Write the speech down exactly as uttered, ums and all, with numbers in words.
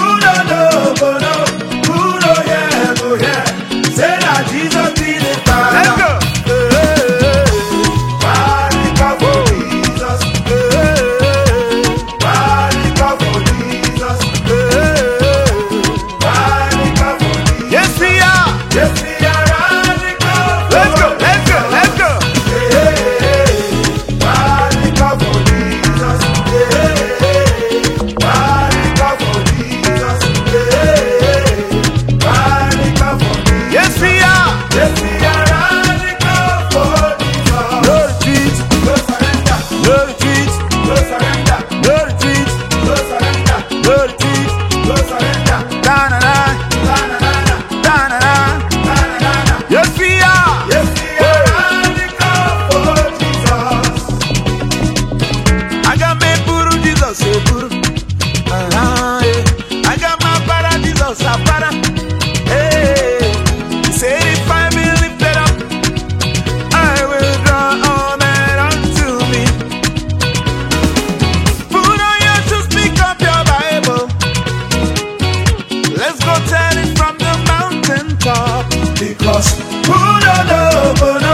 don't know, go know. Who don't hear, go hear. Say that Jesus be the Father. Let's go. Radical for Jesus. Radical for Jesus. Radical for Jesus. Yes, we are. Yes, we are radical for Let's go, let's go, let's go. Radical for Jesus. Radical for Jesus. Radical for Jesus. Yes, we are. Yes, we are radical for Jesus. No retreat, No surrender. no retreat, No surrender. no retreat, No surrender. no retreat. No surrender. Da na na, Na na na na. da na na. Na na na na. Yes, we are. Yes, we are radical for Jesus. I got me puru Jesus, say puru. Uh-huh, yeah. I got my para Jesus, a para. Hey, he said if I be lifted up, I will draw all men unto me. Put on your shoes, pick up your Bible. Let's go tell it from the mountain top. Because who don't know, go know.